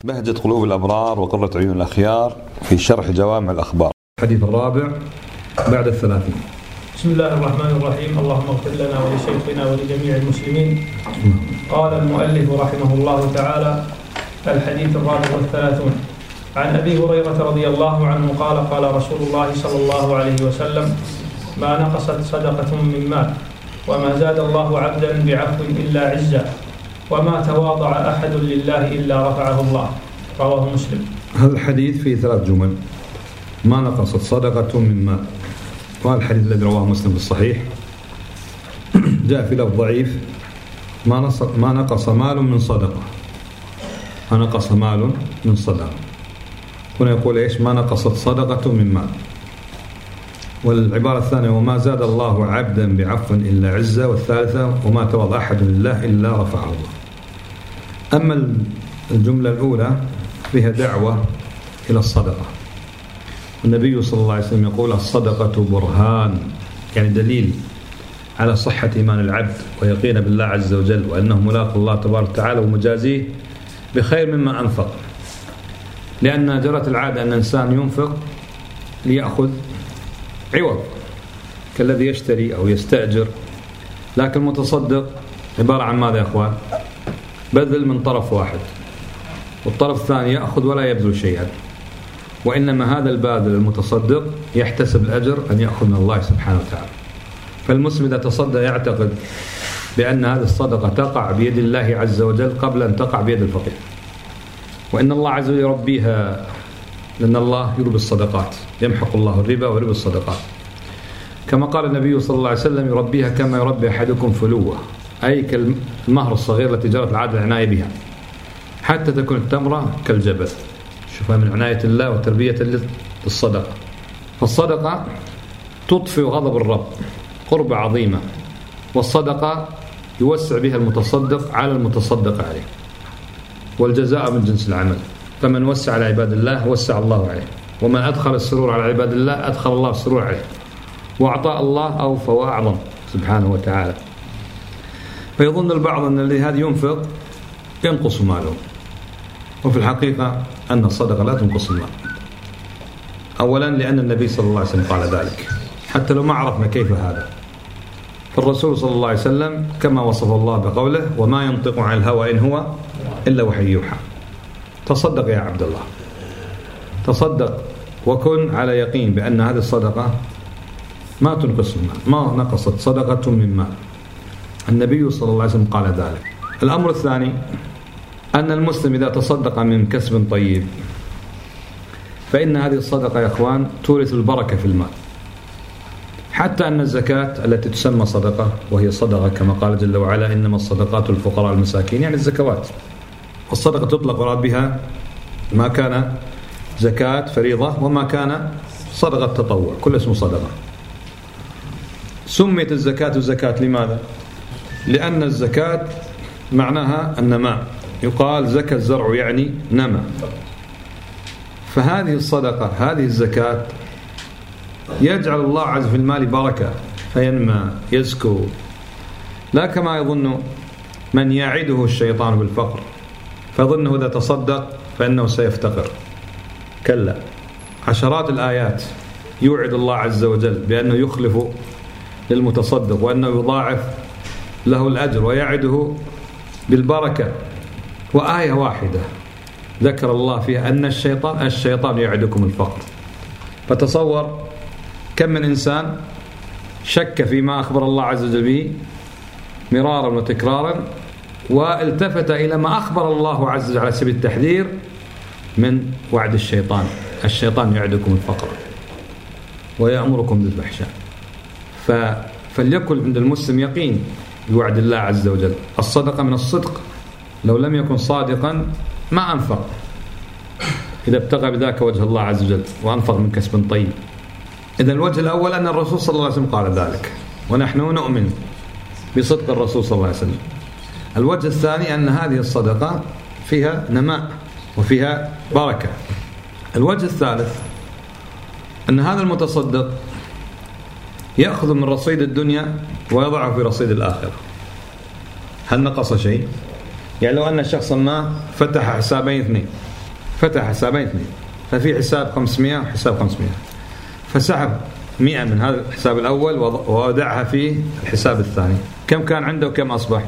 بهجة قلوب الأبرار وقرة عيون الأخيار في شرح جوامع الأخبار. الحديث الرابع بعد 30. بسم الله الرحمن الرحيم. اللهم اغفر لنا ولشيخنا ولجميع المسلمين. قال المؤلف رحمه الله تعالى: الحديث الرابع 30 عن أبي هريرة رضي الله عنه قال: قال رسول الله صلى الله عليه وسلم: ما نقصت صدقة من مال وما زاد الله عبدا بعفو إلا عزا وما تواضع أحد لله إلا رفعه الله. رواه مسلم. هذا الحديث فيه 3 جمل: ما نقصت صدقة من مال، وهذا الحديث الذي رواه مسلم بالصحيح. جاء في لفظ ضعيف: ما نقص مال من صدقة. ما نقص مال من صدقة. هنا يقول إيش؟ ما نقصت صدقة من مال. والعبارة الثانية: وما زاد الله عبدا بعفو إلا عزة. والثالثة: وما تواضع أحد لله إلا رفعه الله. أما الجملة الأولى فيها دعوة إلى الصدقة. النبي صلى الله عليه وسلم يقول: الصدقة برهان، يعني دليل على صحة إيمان العبد ويقين بالله عز وجل وأنه ملاق الله تبارك وتعالى ومجازيه بخير مما أنفق. لأن جرت العادة أن الإنسان ينفق ليأخذ عوض كالذي يشتري أو يستأجر، لكن المتصدق عبارة عن ماذا يا أخوان؟ بذل من طرف واحد، والطرف الثاني يأخذ ولا يبذل شيئا. وإنما هذا الباذل المتصدق يحتسب الأجر أن يأخذ من الله سبحانه وتعالى. فالمسلم إذا تصدق يعتقد بأن هذه الصدقة تقع بيد الله عز وجل قبل أن تقع بيد الفقير، وإن الله عز وجل يربيها، لأن الله يربي الصدقات، يمحق الله الربا ويربي الصدقات. كما قال النبي صلى الله عليه وسلم: يربيها كما يربي أحدكم فلوة، أي كالمهر الصغير التي جرت العادة العناية بها حتى تكون التمرة كالجبل. شوفها من عناية الله وتربية للصدقة. فالصدقة تطفئ غضب الرب قربة عظيمة، والصدقة يوسع بها المتصدق على المتصدق عليه، والجزاء من جنس العمل. فمن وسع على عباد الله وسع الله عليه، ومن أدخل السرور على عباد الله أدخل الله السرور عليه، وأعطاء الله أوفى وأعظم سبحانه وتعالى. فيظن البعض أن الذي هذا ينفق ينقص ماله، وفي الحقيقة أن الصدقة لا تنقص المال. أولا لأن النبي صلى الله عليه وسلم قال ذلك، حتى لو ما عرفنا كيف هذا. فالرسول صلى الله عليه وسلم كما وصف الله بقوله: وما ينطق عن الهوى إن هو إلا وحي يوحى. تصدق يا عبد الله، تصدق وكن على يقين بأن هذه الصدقة ما تنقص المال. ما نقصت صدقة من مال. النبي صلى الله عليه وسلم قال ذلك. الأمر الثاني أن المسلم إذا تصدق من كسب طيب فإن هذه الصدقة يا أخوان تورث البركة في المال. حتى أن الزكاة التي تسمى صدقة، وهي صدقة كما قال جل وعلا: إنما الصدقات الفقراء المساكين، يعني الزكوات. والصدقة تطلق وراد بها ما كان زكاة فريضة وما كان صدقة تطوع، كل اسمه صدقة. سميت الزكاة زكاة لماذا؟ لأن الزكاة معناها النماء، يقال زكى الزرع يعني نمى. فهذه الصدقة، هذه الزكاة يجعل الله عز في المال بركة فينمى يزكو، لا كما يظن من يعده الشيطان بالفقر فظنه إذا تصدق فإنه سيفتقر. كلا، عشرات الآيات يوعد الله عز وجل بأنه يخلف للمتصدق وأنه يضاعف له الأجر ويعده بالبركة. وآية واحدة ذكر الله فيها أن الشيطان يعدكم الفقر. فتصور كم من إنسان شك فيما أخبر الله عز وجل به مرارا وتكرارا، والتفت إلى ما أخبر الله عز وجل على سبيل التحذير من وعد الشيطان. الشيطان يعدكم الفقر ويأمركم بالفحشاء. فليكن عند المسلم يقين بوعد الله عز وجل. الصدقة من الصدق، لو لم يكن صادقا ما أنفق، إذا ابتغى بذاك وجه الله عز وجل وأنفق من كسب طيب. إذن الوجه الأول أن الرسول صلى الله عليه وسلم قال ذلك، ونحن نؤمن بصدق الرسول صلى الله عليه وسلم. الوجه الثاني أن هذه الصدقة فيها نماء وفيها بركة. الوجه الثالث أن هذا المتصدق يأخذ من رصيد الدنيا ويضعه في رصيد الآخرة. هل نقص شيء؟ يعني لو أن شخصا ما فتح حسابين اثنين، فتح حسابين اثنين، ففي حساب 500 وحساب 500، فسحب 100 من هذا الحساب الأول وودعها في الحساب الثاني. كم كان عنده وكم أصبح؟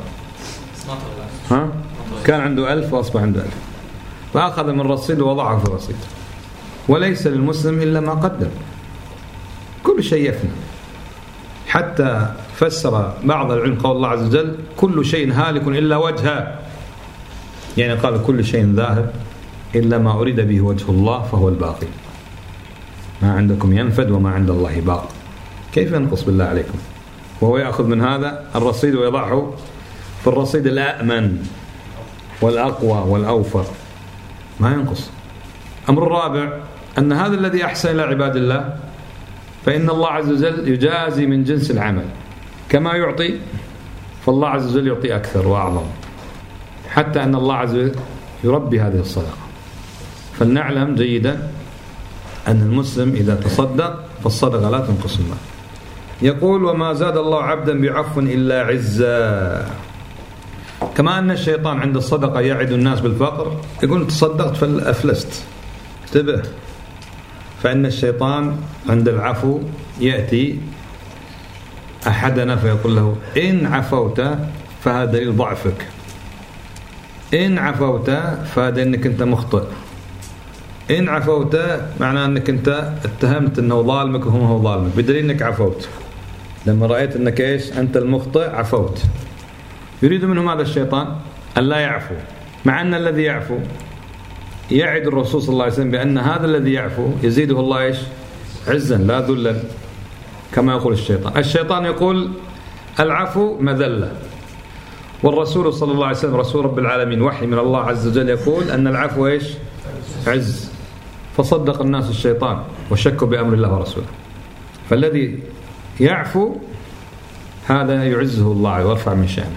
كان عنده 1000 وأصبح عنده 1000، فأخذ من الرصيد ووضعه في الرصيد. وليس للمسلم إلا ما قدم، كل شيء يفنى. حتى فسر بعض العلم قول الله عز وجل كل شيء هالك إلا وجهه، يعني قال كل شيء ذاهب إلا ما أريد به وجه الله فهو الباقي. ما عندكم ينفد وما عند الله باق. كيف ينقص بالله عليكم؟ وهو يأخذ من هذا الرصيد ويضعه في الرصيد الأأمن والأقوى والأوفر، ما ينقص. أمر الرابع أن هذا الذي أحسن إلى عباد الله فإن الله عز وجل يجازي من جنس العمل، كما يعطي فالله عز وجل يعطي أكثر وأعظم، حتى أن الله عز وجل يربي هذه الصدقة. فلنعلم جيدا أن المسلم إذا تصدق فالصدقة لا تنقص المال. يقول وما زاد الله عبدا بعفو إلا عزا. كما أن الشيطان عند الصدقة يعد الناس بالفقر، يقول تصدقت فأفلست، انتبه. فإن الشيطان عند العفو يأتي أحدنا فيقول له إن عفوت فهذا دليل ضعفك، إن عفوت فهذا أنك أنت مخطئ، إن عفوت معناه أنك أنت اتهمت أنه ظالمك وهو هو ظالمك، بدليل أنك عفوت. لما رأيت أنك إيش أنت المخطئ عفوت. يريد منهم هذا الشيطان أن لا يعفو، مع أن الذي يعفو يعد الرسول صلى الله عليه وسلم بأن هذا الذي يعفو يزيده الله إيش عزا لا ذلا، كما يقول الشيطان. الشيطان يقول العفو مذلة، والرسول صلى الله عليه وسلم رسول رب العالمين وحي من الله عز وجل يقول أن العفو إيش عز. فصدق الناس الشيطان وشكوا بأمر الله ورسوله. فالذي يعفو هذا يعزه الله ويرفع من شأنه.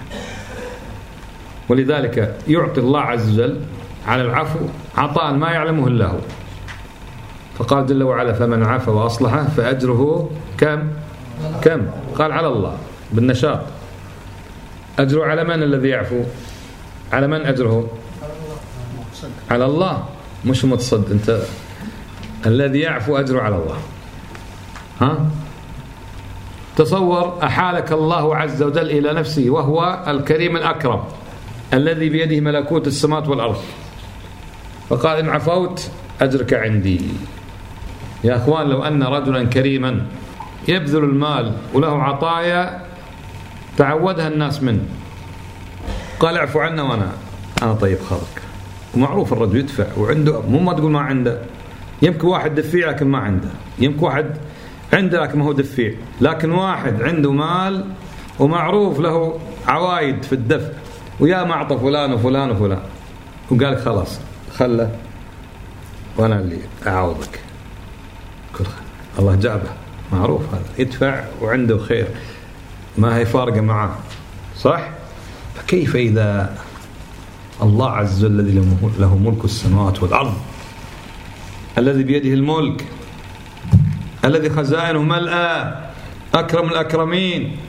ولذلك يعطي الله عز وجل على العفو عطاء ما يعلمه إلا هو. فقال جل وعلا فمن عفا وأصلح فأجره كم قال على الله بالنشاط. أجره على من الذي يعفو؟ على من أجره؟ على الله، مش متصد. أنت الذي يعفو أجره على الله. تصور أحالك الله عز وجل إلى نفسه وهو الكريم الأكرم الذي بيده ملكوت السماوات والأرض، فقال إن عفوت أجرك عندي. يا أخوان لو أن رجلا كريما يبذل المال وله عطايا تعودها الناس منه، قال اعفو عنا وأنا طيب خلق، ومعروف الرجل يدفع وعنده، مو ما تقول ما عنده. يمكن واحد دفيع لكن ما عنده، يمكن واحد عنده لكن ما هو دفيع، لكن واحد عنده مال ومعروف له عوايد في الدفع، ويا ما أعطى فلان وفلان وفلان، وقال خلاص خله وأنا اللي أعوضك. الله جابه، معروف هذا يدفع وعنده خير، ما هي فارقة معاه، صح؟ فكيف إذا الله عز وجل الذي له ملك السماوات والأرض، الذي بيده الملك، الذي خزائنه ملأى، أكرم الأكرمين،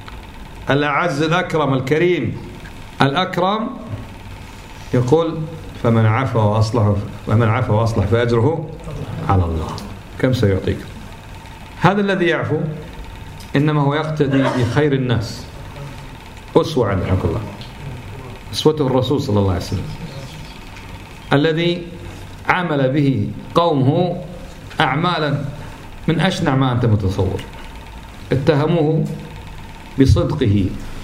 الأعز الأكرم الكريم الأكرم، يقول فمن عفا وأصلح فأجره على الله. كم سيعطيك؟ هذا الذي يعفو إنما هو يقتدي بخير الناس. أسوة عند حق الله، أسوته الرسول صلى الله عليه وسلم الذي عمل به قومه أعمالا من أشنع ما أنت متصور. اتهموه بصدقه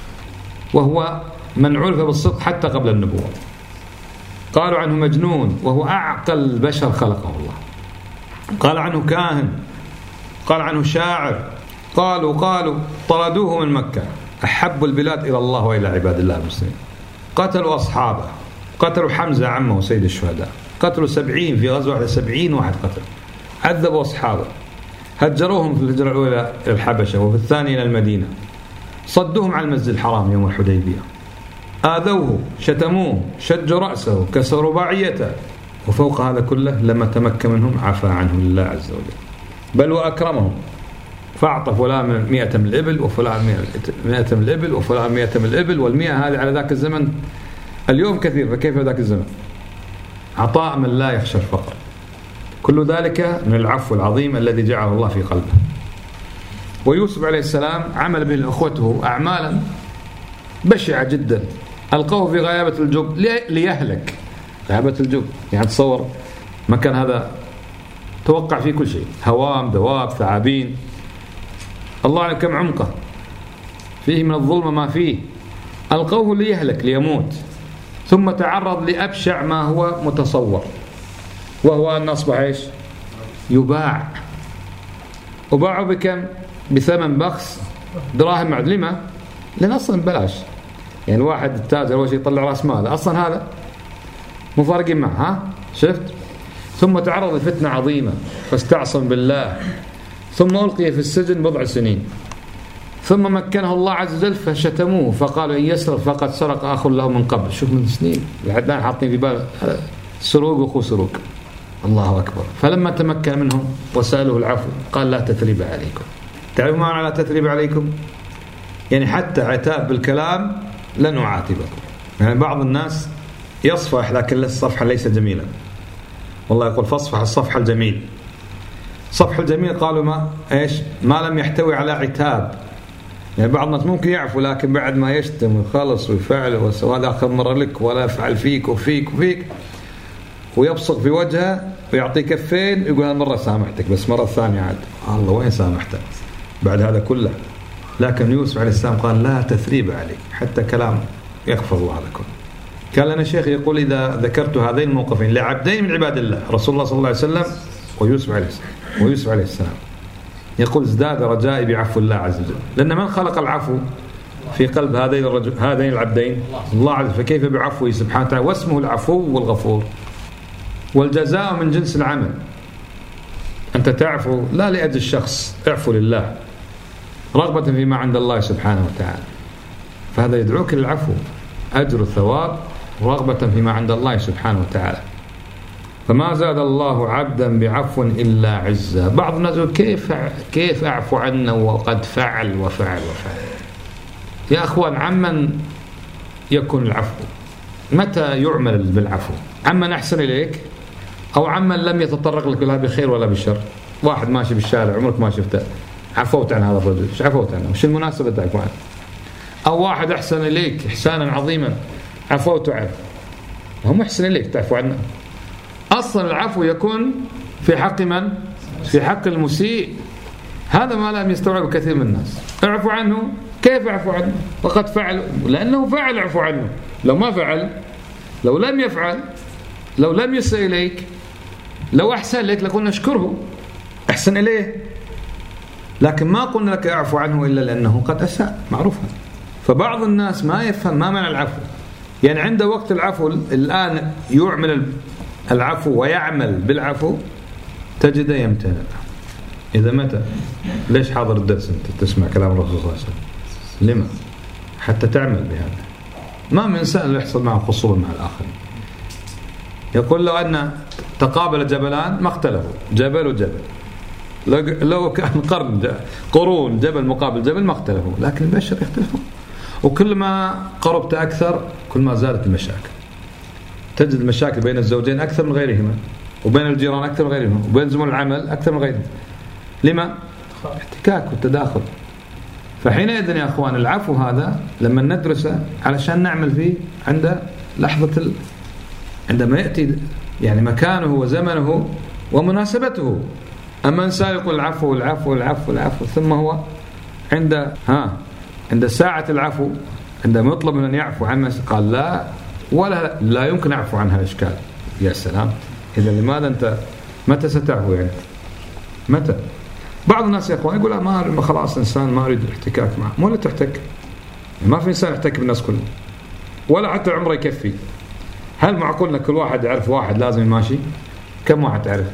وهو من عرف بالصدق حتى قبل النبوة. قالوا عنه مجنون وهو أعقل بشر خلقه الله. قال عنه كاهن، قال عنه شاعر، قالوا طردوه من مكة. أحب البلاد إلى الله وإلى عباد الله المسلمين. قتلوا أصحابه، قتلوا حمزة عمه سيد الشهداء، قتلوا 70 في غزوة واحدة، 70 واحد قتل. عذبوا أصحابه، هجروهم في الهجرة الأولى إلى الحبشة وفي الثانية إلى المدينة، صدوهم عن المسجد الحرام يوم الحديبية، آذوه، شتموه، شجوا رأسه، كسروا باعيته، وفوق هذا كله لما تمكن منهم عفى عنهم الله عز وجل، بل وأكرمهم، فأعطى فلان 100 من الإبل وفلان 100 من الإبل وفلان 100 من الإبل، والمئة هذه على ذاك الزمن اليوم كثير، فكيف ذاك الزمن؟ عطاء من لا يخشى الفقر. كل ذلك من العفو العظيم الذي جعله الله في قلبه. ويوسف عليه السلام عمل به أخوته أعمالا بشعة جدا، ألقوه في غيابة الجب ليهلك. غيابة الجب يعني تصور مكان هذا توقع فيه كل شيء، هوام، دواب، ثعابين، الله أعلم كم عمقه، فيه من الظلم ما فيه. ألقوه ليهلك ليموت، ثم تعرض لأبشع ما هو متصور، وهو أن أصبح إيش؟ يباع. وباعوا بكم؟ بثمن بخس، دراهم معدلمة، لأن أصلا بلاش. يعني واحد التاجر أول شيء يطلع رأس ماله، أصلا هذا مفارقين معه. ها شفت؟ ثم تعرض لفتنة عظيمة فاستعصم بالله، ثم ألقي في السجن 4 سنين، ثم مكنه الله عز وجل فشتموه فقالوا إن يسرق فقد سرق أخ له من قبل. شوف من سنين العدنان حاطين في بال سروق وأخوه سروق. الله أكبر. فلما تمكن منهم وسألوه العفو قال لا تثريب عليكم. تعرفوا ما معنى لا تثريب عليكم؟ يعني حتى عتاب بالكلام لن أعاتبكم. يعني بعض الناس يصفح لكن الصفح ليس جميلا. والله يقول فاصفح الصفح الجميل. صفح الجميل قالوا ما إيش؟ ما لم يحتوي على عتاب. يعني بعض الناس ممكن يعفو لكن بعد ما يشتم ويخلص ويفعل وهذا آخر مرة لك ولا يفعل فيك وفيك وفيك ويبصق في وجهه ويعطي كفين يقول أنا مرة سامحتك بس مرة ثانية عاد الله وين سامحتك بعد هذا كله. لكن يوسف عليه السلام قال لا تثريب عليك، حتى كلام يغفر الله لكم. كان لنا شيخ يقول إذا ذكرت هذين الموقفين لعبدين من عباد الله رسول الله صلى الله عليه وسلم ويوسف عليه السلام يقول ازداد رجائي بعفو الله عز وجل، لأن من خلق العفو في قلب هذين العبدين؟ الله عز وجل. فكيف بعفوه سبحانه وتعالى؟ واسمه العفو والغفور. والجزاء من جنس العمل. أنت تعفو لا لأجل الشخص، اعفو لله رغبة فيما عند الله سبحانه وتعالى، فهذا يدعوك للعفو، أجر الثواب رغبة فيما عند الله سبحانه وتعالى. فما زاد الله عبدا بعفو إلا عزا. بعض الناس يقول كيف أعفو عنه وقد فعل وفعل. يا أخوان، عمن يكون العفو؟ متى يعمل بالعفو؟ عمن أحسن إليك أو عمن لم يتطرق لك لا بخير ولا بشر؟ واحد ماشي بالشارع عمرك ما شفته عفوت عن هذا الرجل، ايش عفوت عنه؟ وش المناسبة تعفو عنه؟ أو واحد أحسن إليك إحسانا عظيما عفوت عنه، هم أحسن إليك تعفو عنه. أصلا العفو يكون في حق من؟ في حق المسيء. هذا ما لم يستوعب كثير من الناس. اعفو عنه، كيف اعفو عنه وقد فعل؟ لأنه فعل اعفو عنه. لو ما فعل، لو لم يفعل، لو لم يسأل إليك، لو أحسن إليك لقلنا اشكره أحسن إليه، لكن ما قلنا لك اعفو عنه إلا لأنه قد أساء، معروفة. فبعض الناس ما يفهم ما معنى العفو. يعني عند وقت العفو الآن يعمل العفو ويعمل بالعفو تجده يمتنع. إذا متى؟ ليش حاضر الدرس أنت تسمع كلام الرسول صلى الله عليه وسلم؟ لما؟ حتى تعمل بهذا. ما من إنسان يحصل معه خصومة مع الآخرين. يقول لو أن تقابل جبلان ما اختلفوا، جبل وجبل، لو كان قرون جبل مقابل جبل ما اختلفوا، لكن البشر يختلفون. وكل ما قربت أكثر كل ما زادت المشاكل. تجد المشاكل بين الزوجين أكثر من غيرهما، وبين الجيران أكثر من غيرهما، وبين زملاء العمل أكثر من غيرهم. لما؟ احتكاك والتداخل. فحينئذ يا أخوان العفو هذا لما ندرسه علشان نعمل فيه عند لحظة عندما يأتي يعني مكانه وزمنه ومناسبته. أما إنسان يقول العفو العفو العفو العفو ثم هو عند ساعة العفو عندما يطلب من أن يعفو عن قال لا يمكن أعفو عن هذا الإشكال. يا سلام، إذا لماذا أنت متى ستعفو يعني؟ متى؟ بعض الناس يا أخوان يقول ما خلاص إنسان ما أريد الاحتكاك معه. ولا تحتك، ما في إنسان يحتك بالناس كله، ولا حتى عمره يكفي. هل معقول أن كل واحد يعرف واحد لازم يماشي؟ كم واحد تعرف؟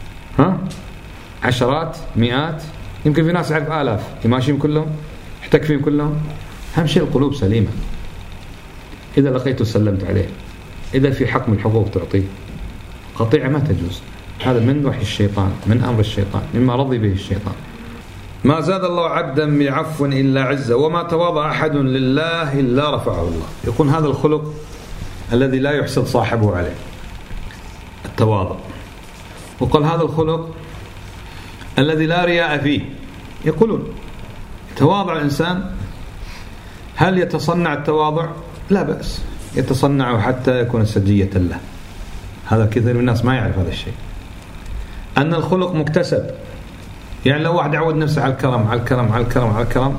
عشرات، مئات، يمكن في ناس يعرف آلاف يماشيهم كلهم، يحتك فيهم كلهم. أهم شيء القلوب سليمة. إذا لقيته سلمت عليه، إذا في حق من الحقوق تعطيه. قطيعة ما تجوز، هذا من وحي الشيطان، من أمر الشيطان، مما رضي به الشيطان. ما زاد الله عبدا بعفو إلا عزة، وما تواضع أحد لله إلا رفعه الله. يكون هذا الخلق الذي لا يحسد صاحبه عليه. التواضع، وقال هذا الخلق الذي لا رياء فيه. يقولون تواضع الإنسان، هل يتصنع التواضع؟ لا بأس، يتصنعه حتى يكون سجية له. هذا كثير من الناس ما يعرف هذا الشيء، أن الخلق مكتسب. يعني لو واحد يعود نفسه على الكرم على الكرم على الكرم على الكرم،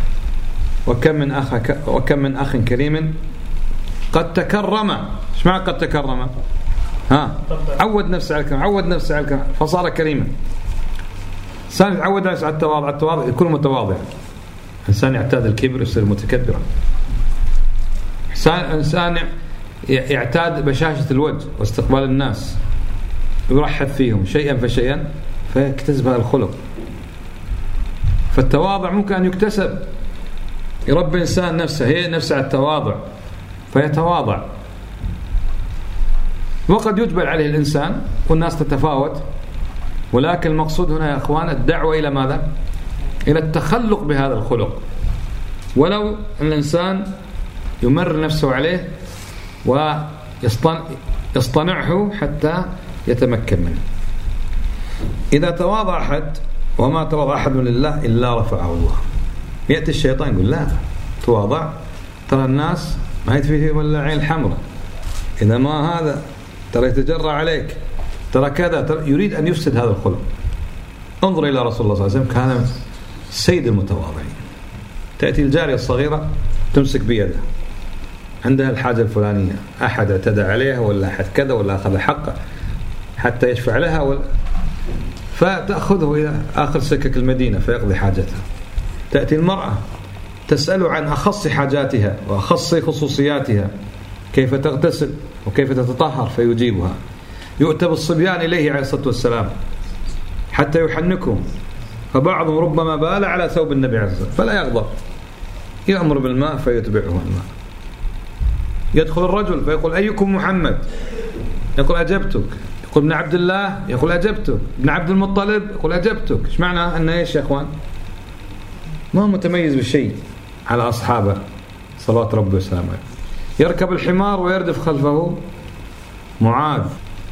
وكم من أخ كريم قد تكرم. ايش معنى قد تكرم؟ عود نفسه على الكرم، عود نفسه على الكرم فصار كريما. إنسان يتعود نفسه على التواضع، التواضع يكون متواضع. إنسان يعتاد الكبر يصير متكبرا. إنسان يعتاد بشاشة الوجه واستقبال الناس، يرحب فيهم شيئا فشيئا، فيكتسب هذا الخلق. فالتواضع ممكن أن يكتسب. يربي إنسان نفسه، هي نفسه على التواضع فيتواضع. وقد يجبل عليه الإنسان والناس تتفاوت، ولكن المقصود هنا يا أخوان الدعوة إلى ماذا؟ إلى التخلق بهذا الخلق، ولو الإنسان يمر نفسه عليه ويصطنعه حتى يتمكن منه. إذا تواضع أحد، وما تواضع أحد لله إلا رفعه الله. يأتي الشيطان يقول لا تواضع، ترى الناس ما يتفيه ولا عين الحمراء، إذا ما هذا ترى يتجرى عليك، ترى كذا، ترى يريد أن يفسد هذا الخلق. انظر إلى رسول الله صلى الله عليه وسلم، كان سيد المتواضعين. تأتي الجارية الصغيرة تمسك بيده، عندها الحاجة الفلانية، أحد اعتدى عليها ولا أحد كذا ولا أخذ حقه حتى يشفع لها فتأخذه إلى آخر سكك المدينة فيقضي حاجتها. تأتي المرأة تسأله عن أخص حاجاتها وأخص خصوصياتها، كيف تغتسل وكيف تتطهر فيجيبها. يؤتى بالصبيان إليه عليه الصلاة والسلام حتى يحنكهم، فبعضهم ربما بال على ثوب النبي عليه الصلاة والسلام فلا يغضب، يأمر بالماء فيتبعه الماء. يدخل الرجل فيقول أيكم محمد؟ يقول أجبتك. يقول ابن عبد الله؟ يقول أجبتك. ابن عبد المطلب؟ يقول أجبتك. إيش معنى أنه إيش يا أخوان؟ ما هو متميز بالشيء على أصحابه صلوات ربي وسلامه. يركب الحمار ويردف خلفه معاذ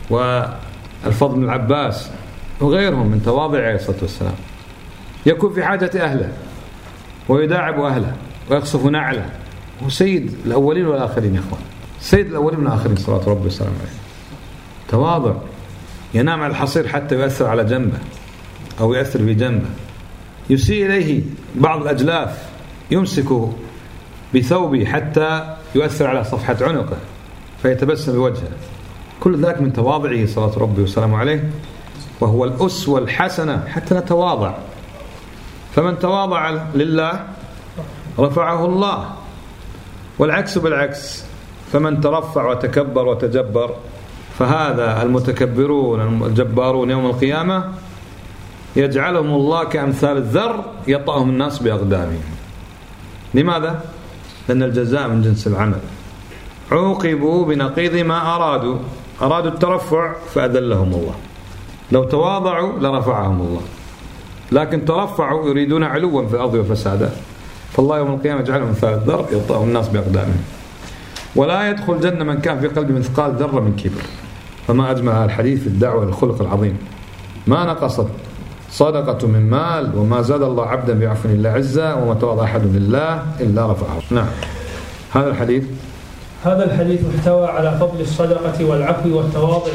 والفضل بن العباس وغيرهم من تواضع عليه الصلاة والسلام. يكون في حاجة أهله ويداعب أهله ويقصف نعله، وسيد الأولين والآخرين يا أخوان، سيد الأولين والآخرين صلوات ربي وسلامه عليه. تواضع، ينام على الحصير حتى يؤثر على جنبه أو يؤثر في جنبه. يسيء إليه بعض الأجلاف يمسكه بثوبه حتى يؤثر على صفحة عنقه فيتبسم بوجهه. كل ذلك من تواضعه صلوات ربي وسلامه عليه، وهو الأسوة الحسنة حتى نتواضع. فمن تواضع لله رفعه الله، والعكس بالعكس، فمن ترفع وتكبر وتجبر فهذا المتكبرون الجبارون يوم القيامة يجعلهم الله كأمثال الذر يطأهم الناس بأقدامهم. لماذا؟ لأن الجزاء من جنس العمل. عوقبوا بنقيض ما أرادوا الترفع فأذلهم الله. لو تواضعوا لرفعهم الله، لكن ترفعوا يريدون علوا في الأرض وفسادا، فالله يوم القيامة يجعلهم مثال الذر يطأهم الناس بأقدامهم. ولا يدخل الجنة من كان في قلبه مثقال ذرة من كبر. فما أجمل هذا الحديث في الدعوة للخلق العظيم. ما نقصت صدقة من مال، وما زاد الله عبدا بعفو إلا عزة، وما تواضع أحد لله إلا رفعه. نعم. هذا الحديث احتوى على فضل الصدقة والعفو والتواضع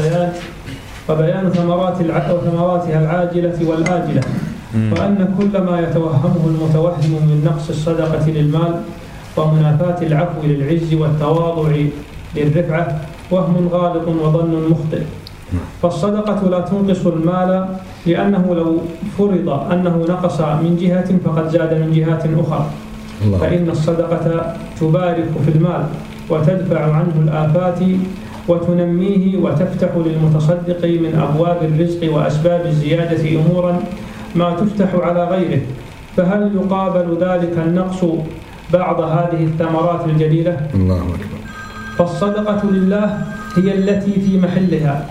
وبيان ثمراتها العاجلة والآجلة، وأن كل ما يتوهمه المتوهم من نقص الصدقة للمال ومنافاة العفو للعز والتواضع للرفعة وهم غالط وظن مخطئ. فالصدقة لا تنقص المال، لأنه لو فرض أنه نقص من جهة فقد زاد من جهات أخرى. فإن الصدقة تبارك في المال وتدفع عنه الآفات وتنميه، وتفتح للمتصدق من أبواب الرزق وأسباب الزيادة أمورا ما تفتح على غيره. فهل يقابل ذلك النقص بعض هذه الثمرات الجليلة؟ الله أكبر. فالصدقة لله هي التي في محلها،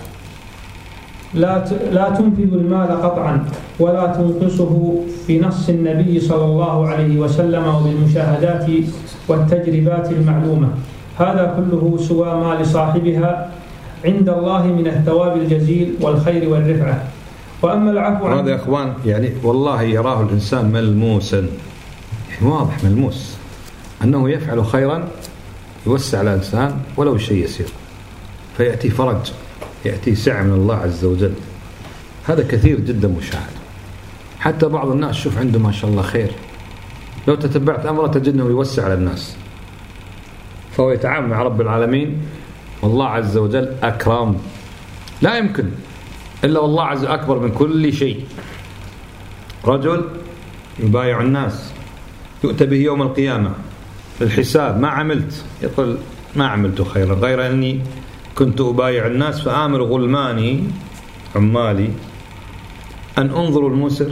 لا تنفذ المال قطعا ولا تنقصه بنص النبي صلى الله عليه وسلم وبالمشاهدات والتجربات المعلومة. هذا كله سوى ما لصاحبها عند الله من الثواب الجزيل والخير والرفعة. وأما العفو هذا يا أخوان يعني والله يراه الإنسان ملموسا، واضح ملموس أنه يفعل خيرا يوسع على الإنسان ولو شيء يسير، فيأتي فرج، يأتي سعة من الله عز وجل. هذا كثير جدا مشاهد. حتى بعض الناس شوف عنده ما شاء الله خير، لو تتبعت أمره تجد أنه يوسع على الناس، فهو يتعامل مع رب العالمين والله عز وجل أكرم. لا يمكن إلا والله عز وجل أكبر من كل شيء. رجل يبايع الناس يؤتى به يوم القيامة بالحساب، ما عملت، يقول ما عملت خيرا غير أني كنت أبايع الناس فآمر غلماني عمالي أن انظروا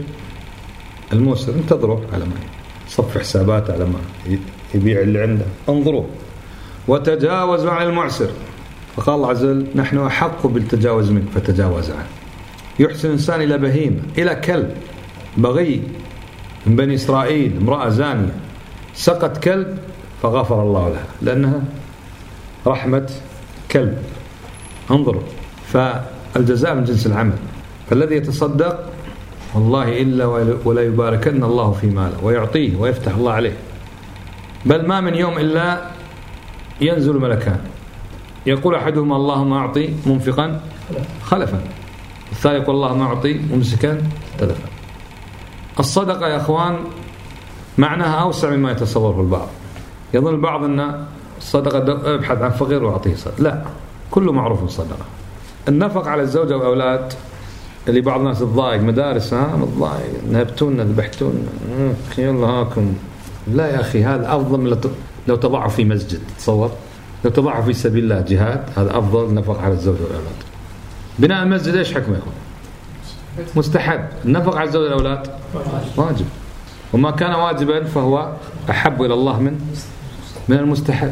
الموسر انتظروا على ما صف حسابات، على ما يبيع اللي عنده، انظروا وتجاوزوا عن المعسر. فقال الله عز وجل نحن أحق بالتجاوز منك فتجاوز عنه. يحسن إنسان إلى بهيمة، إلى كلب بغي من بني إسرائيل، امرأة زانية سقت كلب فغفر الله لها لأنها رحمة كلب. انظروا، فالجزاء من جنس العمل. فالذي يتصدق والله إلا ولا يباركن الله في ماله ويعطيه ويفتح الله عليه. بل ما من يوم إلا ينزل ملكان يقول أحدهما اللهم أعطي منفقا خلفا، الثاني يقول اللهم أعطي ممسكا تلفا. الصدقة يا أخوان معناها أوسع مما يتصوره البعض. يظن البعض أن الصدقة ابحث عن فقير وأعطيه صدقة، لا، كله معروف صدقة. النفق على الزوجة والأولاد اللي بعض الناس تضايق، مدارس متضايق، نهبتونا ذبحتونا يلا هاكم. لا يا أخي، هذا أفضل من لو تضعوا في مسجد. تصور لو تضعوا في سبيل الله جهاد، هذا أفضل نفق على الزوجة والأولاد. بناء المسجد إيش حكمه يا أخوان؟ مستحب. النفق على الزوجة والأولاد واجب، وما كان واجبا فهو أحب إلى الله من المستحب.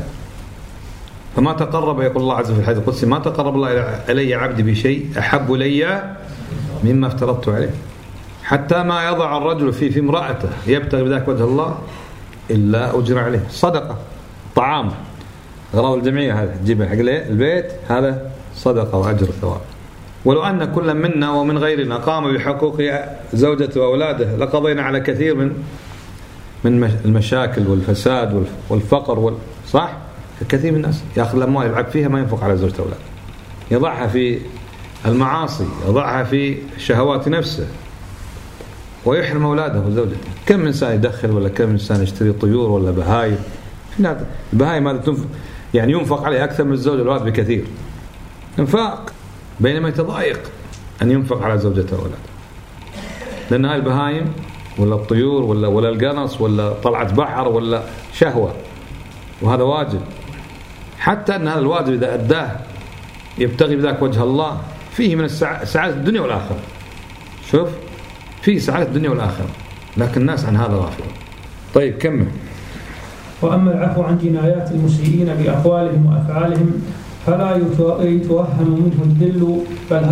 فما تقرب، يقول الله عز وجل في الحديث القدسي ما تقرب الله إلي عبدي بشيء أحب إلي مما افترضت عليه. حتى ما يضع الرجل في امرأته يبتغي بذلك وجه الله إلا أجر عليه. صدقة طعام غراض الجمعية، هذا تجيبها حق البيت، هذا صدقة وأجر ثواب. ولو أن كل منا ومن غيرنا قام بحقوق زوجته وأولاده لقضينا على كثير من المشاكل والفساد والفقر صح؟ كثير من الناس يأخذ الأموال يلعب فيها، ما ينفق على زوجته وأولاده، يضعها في المعاصي، يضعها في شهوات نفسه ويحرم أولاده وزوجته. كم من إنسان يدخل، ولا كم من إنسان يشتري طيور ولا بهايم. البهايم هذا يعني ينفق عليه أكثر من الزوج والأولاد بكثير انفاق، بينما يتضايق أن ينفق على زوجته وأولاده، لأن هاي البهايم ولا الطيور ولا القنص ولا طلعة بحر ولا شهوة، وهذا واجب. حتى أن هذا الواجب إذا أداه يبتغي بذلك وجه الله فيه من سعادة الدنيا والآخرة. شوف، فيه سعادة الدنيا والآخرة، لكن الناس عن هذا غافلون. طيب كمل. وأما العفو عن جنايات المسيئين بأقوالهم وأفعالهم فلا يتوهم منه الذل، بل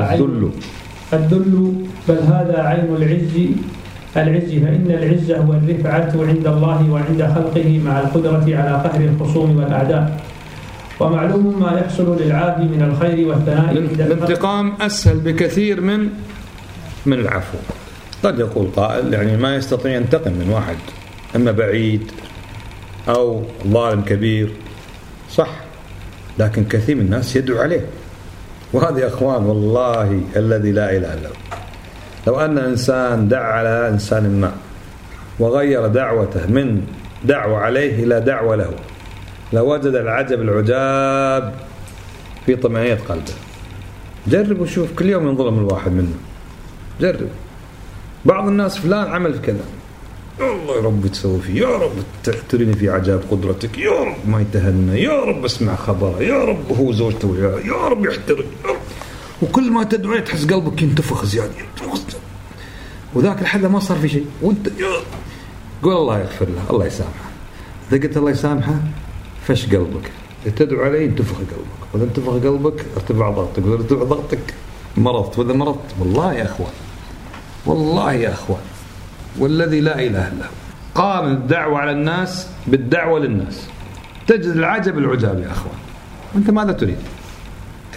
هذا عين العز، فإن العز هو الرفعة عند الله وعند خلقه مع القدرة على قهر الخصوم والأعداء. ومعلوم ما يحصل للعافي من الخير والثناء. الانتقام أسهل بكثير من العفو. قد يقول قائل يعني ما يستطيع ينتقم من واحد أما بعيد أو ظالم كبير، صح، لكن كثير من الناس يدعو عليه. وهذا يا أخوان والله الذي لا إله إلا هو، لو أن إنسان دعا على إنسان ما وغير دعوته من دعوة عليه إلى دعوة له، لوجد العجب العجاب في طمأنينة قلبه. جرب وشوف، كل يوم ينظلم الواحد منه. جرب. بعض الناس فلان عمل في كذا، الله يا رب تسوي فيه، يا رب تريني في عجاب قدرتك، يا رب ما يتهنى، يا رب اسمع خبره، يا رب هو زوجته وياه، يا رب يحترم. وكل ما تدعو تحس قلبك ينتفخ زيادة، وذاك الحد ما صار في شيء، وانت قول الله يغفر له، الله يسامحه. إذا قلت الله يسامحه فش قلبك، تدعو عليه ينتفخ قلبك، وإذا انتفخ قلبك ارتفع ضغطك، وإذا ارتفع ضغطك مرضت، وإذا مرضت والله يا أخوان، والله يا أخوان والذي لا إله إلا هو، قارن الدعوة على الناس بالدعوة للناس تجد العجب العجاب يا أخوان. وأنت ماذا تريد؟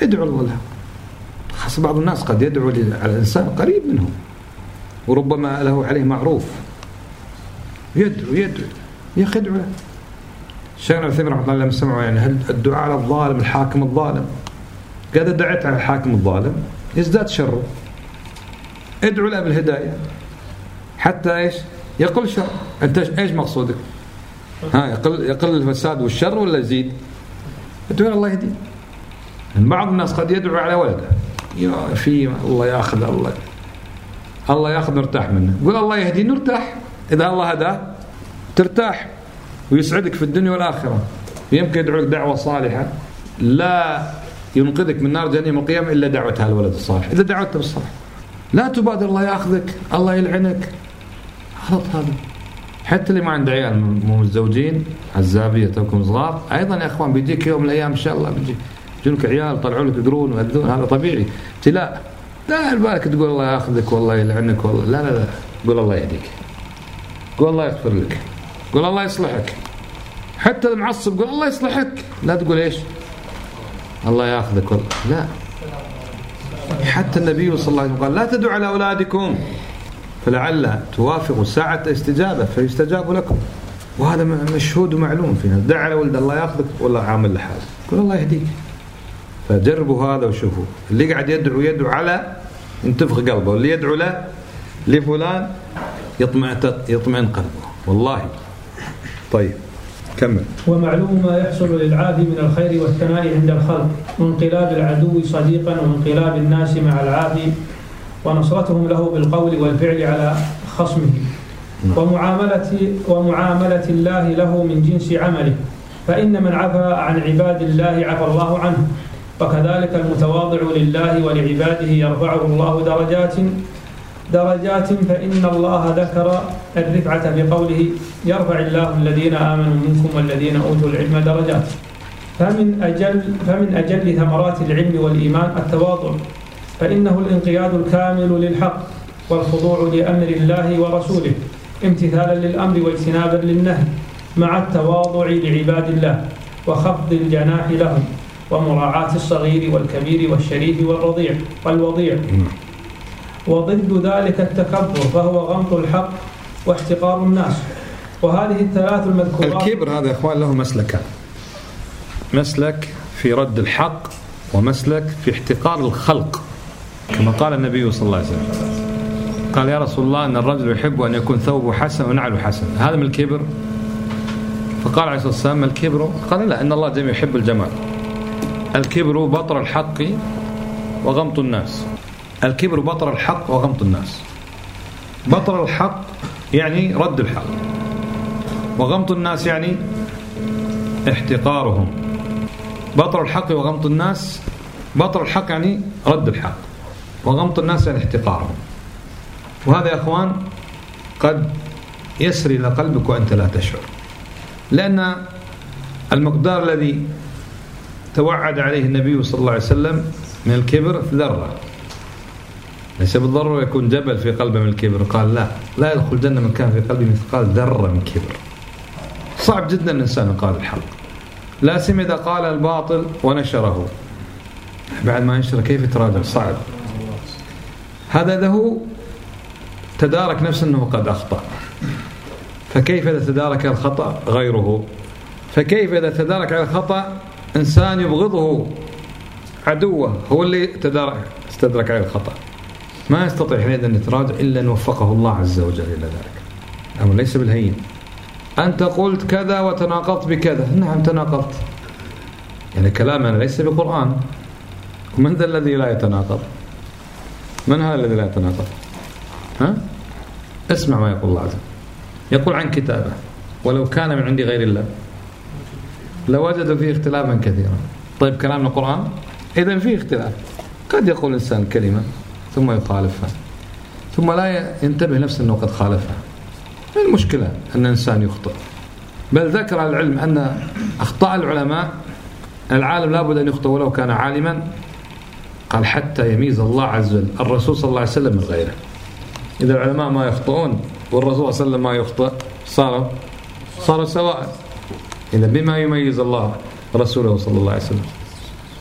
ادعو الله له. خاص بعض الناس قد يدعو على الإنسان قريب منه وربما له عليه معروف، يدعو يا أخي ادعو له. الشيخ عثيمين رحمه الله لما سمعوا يعني هل الدعاء على الظالم الحاكم الظالم، قال دعيت على الحاكم الظالم يزداد شره، ادعو له بالهداية حتى ايش يقل شر. انت ايش مقصودك؟ يقل الفساد والشر ولا يزيد؟ ادعو الله يهديه. بعض الناس قد يدعو على ولده يا في الله ياخذ الله ياخذ نرتاح منه، قول الله يهديه نرتاح. اذا الله هداه ترتاح ويسعدك في الدنيا والآخرة. يمكن يدعوك دعوة صالحة لا ينقذك من نار جهنم القيامة إلا دعوتها الولد الصالح. إذا دعوته بالصالح لا تبادر الله يأخذك الله يلعنك، غلط هذا. حتى اللي ما عنده عيال مو متزوجين عزابية توكم صغار أيضا يا أخوان بيجيك يوم من الأيام إن شاء الله بيجونك عيال طلعوا لك يقرون ويأذون، هذا طبيعي ابتلاء. لا بالك تقول الله يأخذك والله يلعنك والله لا قول الله يهديك، قول الله يغفر لك، قول الله يصلحك. حتى المعصب قول الله يصلحك، لا تقول ايش الله ياخذك والله لا. حتى النبي صلى الله عليه وسلم قال لا تدعوا على أولادكم فلعل توافق ساعة استجابة فيستجاب لكم، وهذا مشهود ومعلوم فينا. دع على ولد الله ياخذك ولا عامل لحاله، قول الله يهديك. فجربوا هذا وشوفوا اللي قاعد يدعو على ينتفخ قلبه، واللي يدعو له لفلان يطمئن قلبه والله. طيب كمل. ومعلوم ما يحصل للعابد من الخير والثناء عند الخلق، وانقلاب العدو صديقا وانقلاب الناس مع العابد ونصرتهم له بالقول والفعل على خصمه، ومعاملة الله له من جنس عمله، فإن من عفا عن عباد الله عفى الله عنه، وكذلك المتواضع لله ولعباده يرفعه الله درجات فإن الله ذكر الرفعة بقوله يرفع الله الذين آمنوا منكم والذين أوتوا العلم درجات. فمن أجل ثمرات العلم والإيمان التواضع، فإنه الانقياد الكامل للحق والخضوع لأمر الله ورسوله امتثالا للأمر واجتنابا للنهي، مع التواضع لعباد الله وخفض الجناح لهم ومراعاة الصغير والكبير والشريف والوضيع. وضد ذلك التكبر فهو غمط الحق واحتقار الناس. وهذه الثلاث المذكورات. الكبر هذا يا إخوان له مسلكان، مسلك في رد الحق ومسلك في احتقار الخلق، كما قال النبي صلى الله عليه وسلم قال يا رسول الله أن الرجل يحب أن يكون ثوبه حسن ونعله حسن، هذا من الكبر؟ فقال عليه الصلاة والسلام الكبر؟ قال لا، إن الله جميع يحب الجمال. الكبر بطر الحق وغمط الناس. الكبر بطر الحق وغمط الناس. بطر الحق يعني رد الحق، وغمط الناس يعني احتقارهم. بطر الحق وغمط الناس، بطر الحق يعني رد الحق، وغمط الناس يعني احتقارهم. وهذا يا أخوان قد يسري إلى قلبك وأنت لا تشعر، لأن المقدار الذي توعد عليه النبي صلى الله عليه وسلم من الكبر ذرة، ليس بالضرورة يكون جبل في قلبه من الكبر. قال لا يدخل الجنة من كان في قلبه مثقال ذرة من كبر. صعب جدا الإنسان يقال الحق، لا سيما إذا قال الباطل ونشره، بعد ما ينشر كيف يتراجع؟ صعب. هذا له تدارك نفسه أنه قد أخطأ، فكيف إذا تدارك الخطأ غيره؟ فكيف إذا تدارك على الخطأ إنسان يبغضه عدوه هو اللي استدرك على الخطأ؟ ما يستطيع حينئذ أن يتراجع إلا أن وفقه الله عز وجل إلى ذلك. أمر ليس بالهين. أنت قلت كذا وتناقضت بكذا، نعم تناقضت، يعني كلامنا ليس بقرآن. من ذا الذي لا يتناقض؟ من هذا الذي لا يتناقض؟ اسمع ما يقول الله عز وجل، يقول عن كتابه ولو كان من عند غير الله لوجدوا فيه اختلافا كثيرا. طيب كلامنا القرآن؟ إذن فيه اختلاف، قد يقول الإنسان كلمة ثم يخالفها ثم لا ينتبه نفسه أنه قد خالفها. المشكلة أن الإنسان يخطئ، بل ذكر العلم أن أخطاء العلماء العالم لابد أن يخطئ ولو كان عالما. قال حتى يميز الله عز وجل الرسول صلى الله عليه وسلم من غيره. إذا العلماء ما يخطئون والرسول صلى الله عليه وسلم ما يخطئ صار سواء. إذا بما يميز الله رسوله صلى الله عليه وسلم؟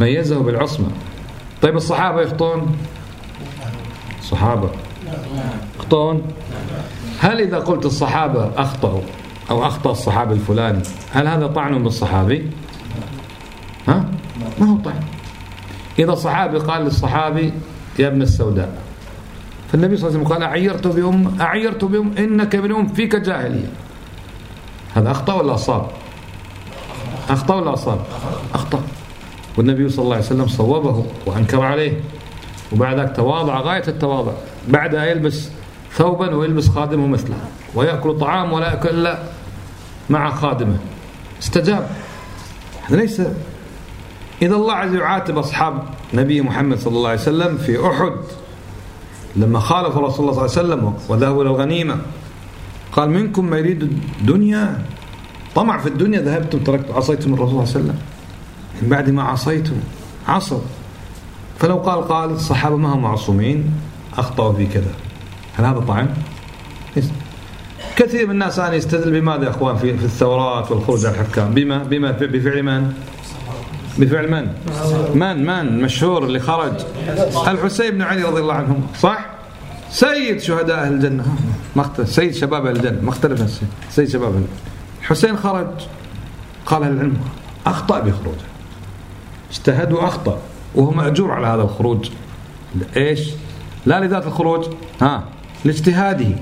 ميزه بالعصمة. طيب الصحابة يخطون؟ صحابة يخطون؟ هل إذا قلت الصحابة أخطأوا أو أخطأ الصحابي الفلاني هل هذا طعن بالصحابي؟ ها؟ ما هو طعن. إذا صحابي قال للصحابي يا ابن السوداء، فالنبي صلى الله عليه وسلم قال أعيرت بأم إنك ابن فيك جاهلية، هذا أخطأ ولا أصاب؟ أخطأ ولا أصاب؟ أخطأ. والنبي صلى الله عليه وسلم صوبه وأنكر عليه، وبعد ذلك تواضع غاية التواضع، بعدها يلبس ثوبا ويلبس خادمه مثله، ويأكل طعام ولا يأكل إلا مع خادمه، استجاب. هذا ليس. إذا الله عز وجل يعاتب أصحاب نبي محمد صلى الله عليه وسلم في أحد لما خالف رسول الله صلى الله عليه وسلم وذهبوا إلى الغنيمة، قال منكم ما يريد الدنيا، طمع في الدنيا، ذهبتم تركتم عصيتم الرسول صلى الله عليه وسلم، من بعد ما عصيتم عصوا. فلو قال الصحابة ما هم معصومين أخطأوا في كذا، هل هذا طعن؟ كثير من الناس الآن يستدل بماذا يا أخوان في الثورات والخروج على الحكام؟ بما بفعل من؟ بفعل من مشهور اللي خرج؟ الحسين بن علي رضي الله عنهم، صح؟ سيد شهداء أهل الجنة، سيد شباب أهل الجنة، ما اختلف سيد شباب أهل الجنة. الحسين خرج، قال أهل العلم أخطأ بخروجه، اجتهد وأخطأ، وهو مأجور على هذا الخروج. إيش؟ لا لذات الخروج، لاجتهاده.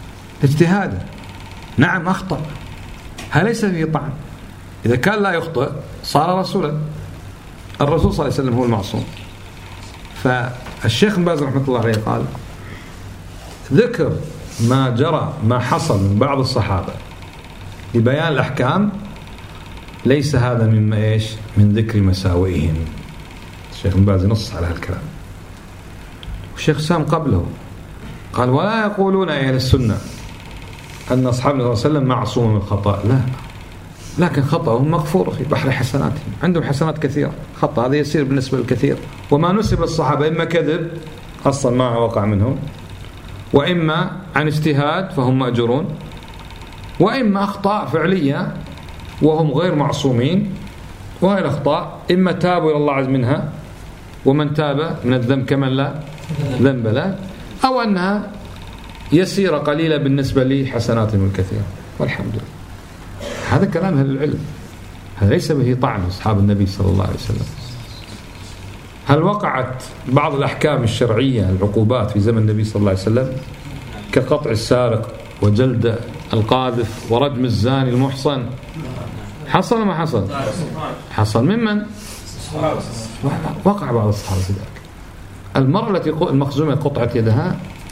نعم أخطأ، هذا ليس فيه طعن. إذا كان لا يخطئ صار رسولا. الرسول صلى الله عليه وسلم هو المعصوم. فالشيخ بن باز رحمة الله عليه قال ذكر ما جرى ما حصل من بعض الصحابة لبيان الأحكام ليس هذا مما إيش؟ من ذكر مساوئهم. الشيخ بن باز نص على هالكلام. والشيخ سام قبله قال ولا يقولون أهل السنة أن أصحاب النبي صلى الله عليه وسلم معصوم من الخطأ، لا، لكن خطأهم مغفور في بحر حسناتهم، عندهم حسنات كثيرة، خطأ هذا يسير بالنسبة للكثير. وما نسب الصحابة إما كذب أصلا ما وقع منهم، وإما عن اجتهاد فهم مأجورون، وإما أخطاء فعلية وهم غير معصومين. وهي الأخطاء إما تابوا إلى الله عز منها، ومن تاب من الذنب كمن لا ذنب له، أو أنها يسيرة قليلة بالنسبة لي حسناتهم الكثيرة، والحمد لله. هذا كلام أهل العلم، هذا ليس به طعن أصحاب النبي صلى الله عليه وسلم. هل وقعت بعض الأحكام الشرعية العقوبات في زمن النبي صلى الله عليه وسلم كقطع السارق وجلد القاذف ورجم الزاني المحصن؟ حصل ما حصل؟ حصل. ممن؟ وقع بعض الصحابة ذلك. المرأة التي المخزومة قطعت يدها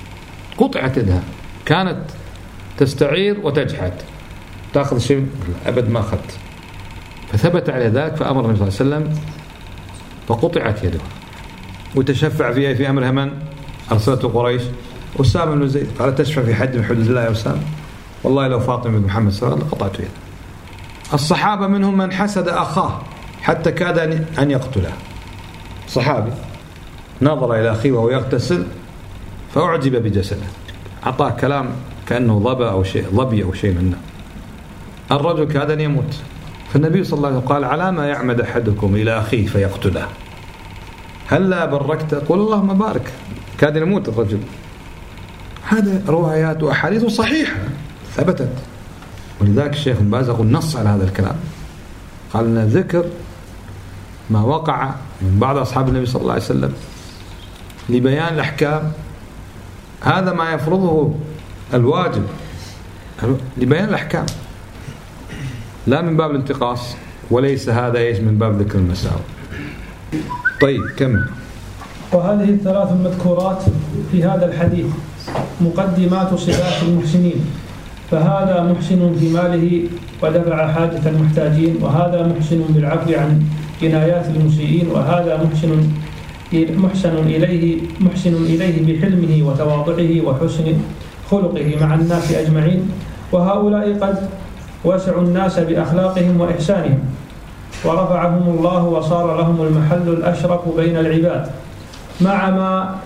كانت تستعير وتجحد، تأخذ شيء أبد ما أخذت، فثبت على ذلك فأمر النبي صلى الله عليه وسلم فقطعت يده، وتشفع فيها في أمرها من؟ أرسلته قريش أسامة بن زيد، قال تشفع في حد من حدود الله يا أسامة؟ والله لو فاطمة بن محمد صلى الله عليه وسلم لقطعت يده. الصحابة منهم من حسد أخاه حتى كاد أن يقتله، صحابي نظر إلى أخيه وهو يغتسل فأعجب بجسده، أعطاه كلام كأنه ظبي أو شيء منه، الرجل كاد أن يموت. فالنبي صلى الله عليه وسلم قال على ما يعمد أحدكم إلى أخيه فيقتله؟ هلا بركت؟ قل اللهم بارك، كاد يموت الرجل. هذا روايات وأحاديث صحيحة ثبتت. ولذلك الشيخ بن باز يقول نص على هذا الكلام، قال لنا ذكر ما وقع من بعض أصحاب النبي صلى الله عليه وسلم لبيان الأحكام، هذا ما يفرضه الواجب لبيان الأحكام، لا من باب الانتقاص، وليس هذا إيش من باب ذكر المساوئ. طيب كمل. وهذه الثلاث المذكورات في هذا الحديث مقدمات صفات المحسنين، فهذا محسن في ماله ودفع حاجة المحتاجين، وهذا محسن بالعفو عن جنايات المسيئين، وهذا محسن إليه بحلمه وتواضعه وحسن خلقه مع الناس أجمعين. وهؤلاء قد وسعوا الناس بأخلاقهم وإحسانهم، ورفعهم الله وصار لهم المحل الأشرف بين العباد، مع ما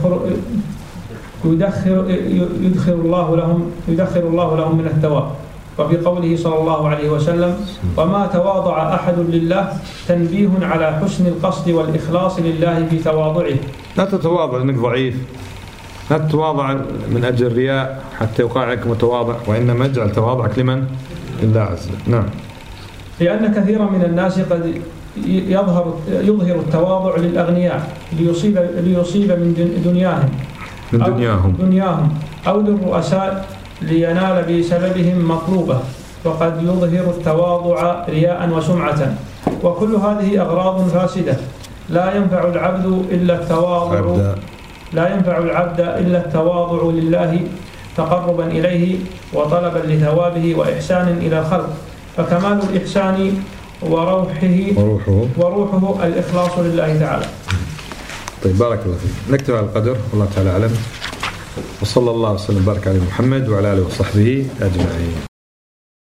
يدخر الله لهم من الثواب. وفي قوله صلى الله عليه وسلم: وما تواضع أحد لله، تنبيه على حسن القصد والإخلاص لله في تواضعه. لا تتواضع لأنك ضعيف، لا تتواضع من أجل الرياء حتى يقال عليك متواضع، وإنما اجعل تواضعك لمن؟ لله عز وجل. نعم. لأن كثيرا من الناس قد يظهر التواضع للأغنياء ليصيب من دنياهم أو للرؤساء لينال بسببهم مطلوبة، وقد يظهر التواضع رياء وسمعة، وكل هذه أغراض فاسدة لا ينفع العبد إلا التواضع لله تقربا إليه وطلبا لثوابه وإحسانا إلى الخلق، فكمال الإحسان وروحه الإخلاص لله تعالى. طيب، بارك الله فيك. نكتب على القدر، والله تعالى أعلم، وصلى الله وسلم وبارك على محمد وعلى آله وصحبه أجمعين.